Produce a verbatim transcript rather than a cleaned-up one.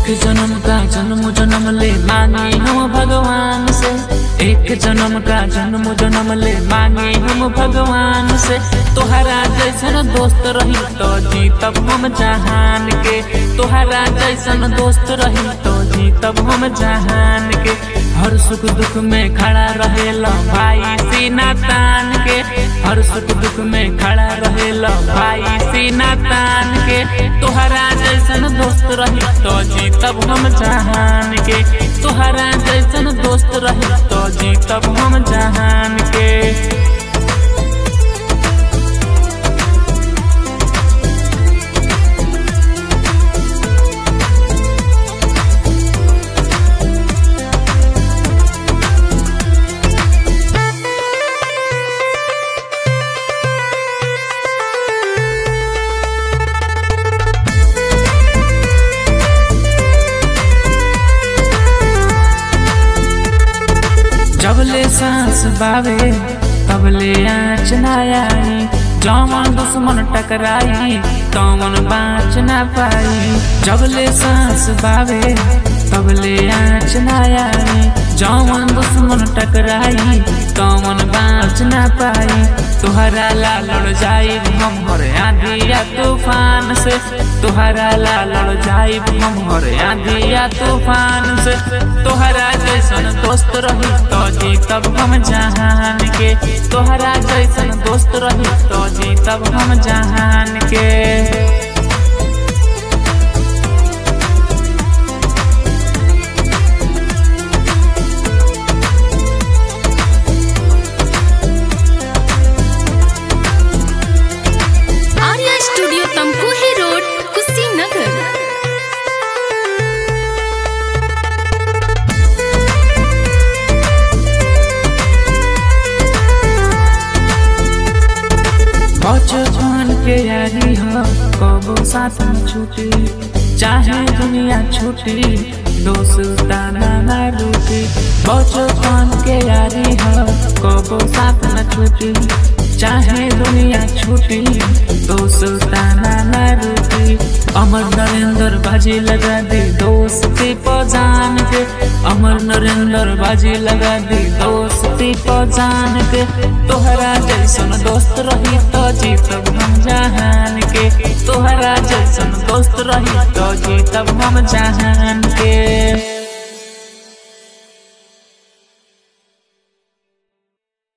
एक जन्म का जन्म जन्म ले मांगे हम भगवान से, एक जन्म का जन्म जन्म ले मांगे हम भगवान से। तोहरा जैसन दोस्त रही तो जीतब हम जहान के, तोहरा जैसन दोस्त रही तो जीतब हम जहान के। हर सुख दुख में खड़ा रहेला भाई सीना तान के, हर सुख दुख में खड़ा रहेला भाई सीना तान के। तोहरा जैसन दोस्त रही तो जीतब हम जहान के, तोहरा जैसन दोस्त रही तो जीतब हम जहान के। जबले सांस बावे तबले आँच ना आई, जौन दुश्मन टकराई तौन बाँच ना पाई। जबले सांस बावे तबले आँच ना आई, जौन दुश्मन टकराई तौन बाँच ना पाई। तोहरा ला लड़ जाई हम हर आंधी या तूफान से, तोहरा ला लड़ जाई हम हर आंधी या तूफान से। तोहरा जैसन दोस्त रही तो जीतब हम जहान के, तोहरा जैसन दोस्त रही तो जीतब हम जहान के। बचपन के यारी हो कबो साथ न छूटी, चाहे दुनिया छूटी दोस्ताना ना रूठी। बचपन के यारी हो कबो साथ न छूटी, चाहे दुनिया छूटी दोस्ताना ना रूठी। अमर नरेंद्र बाजी लगा दी दोस्ती पहचान के, अमर नरेंद्र बाजी लगा दी दोस्ती पहचान के। तोहरा जैसन दोस्त रही तो जीतब हम जहान के, तोहरा जैसन दोस्त रही तो जीतब हम जहान के।